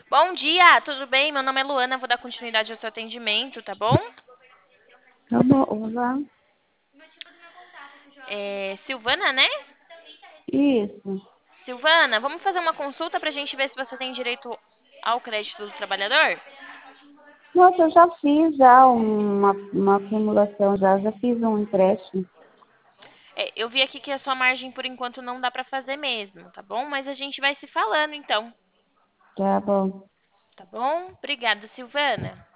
Bom dia, tudo bem? Meu nome é Luana, vou dar continuidade ao seu atendimento, tá bom? Tá bom, olá. Silvana, né? Isso. Silvana, vamos fazer uma consulta pra gente ver se você tem direito ao crédito do trabalhador? Nossa, eu já fiz uma acumulação, já fiz um empréstimo. Eu vi aqui que a sua margem por enquanto não dá pra fazer mesmo, tá bom? Mas a gente vai se falando então, Tá bom. tá bom? Obrigada, Silvana.